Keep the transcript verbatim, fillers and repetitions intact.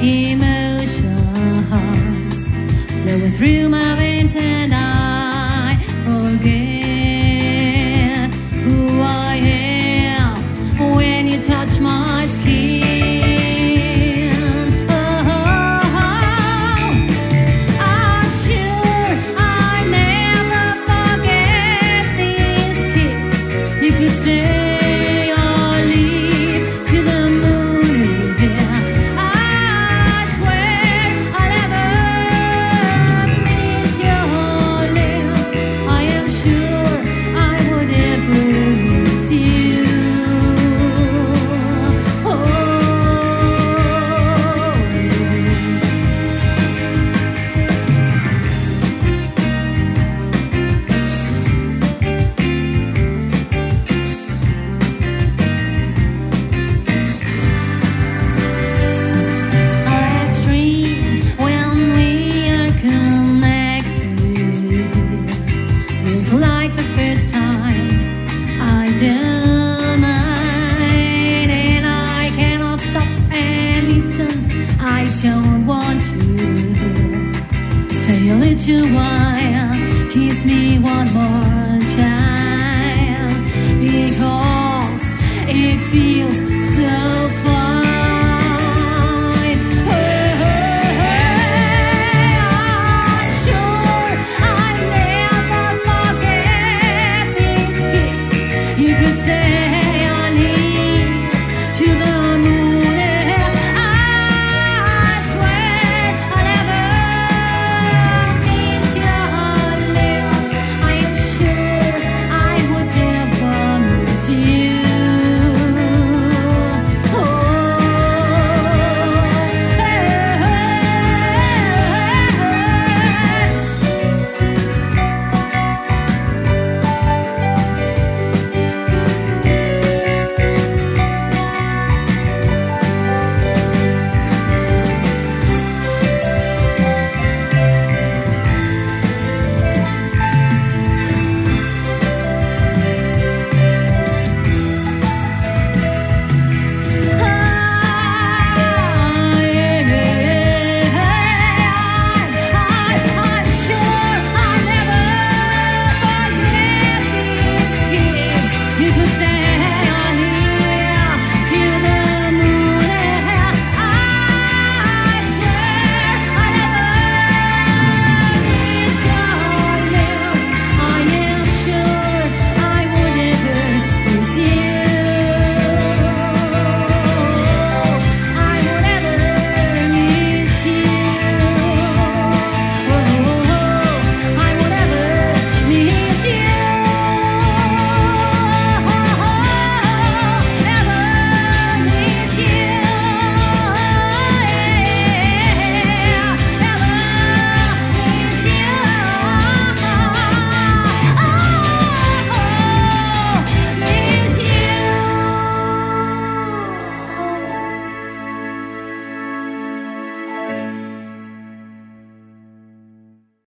emotions flowing through my veins, and I forget who I am when you touch my skin. Oh, I'm sure I never forget this kiss. You could stay or leave to the moon. Yeah. I swear I'll never miss your lips. I am sure I would never miss you. Oh. Our dream when we are connected feels like the first time I done it, and I cannot stop and listen. I don't want to stay a little while. Kiss me one more time, because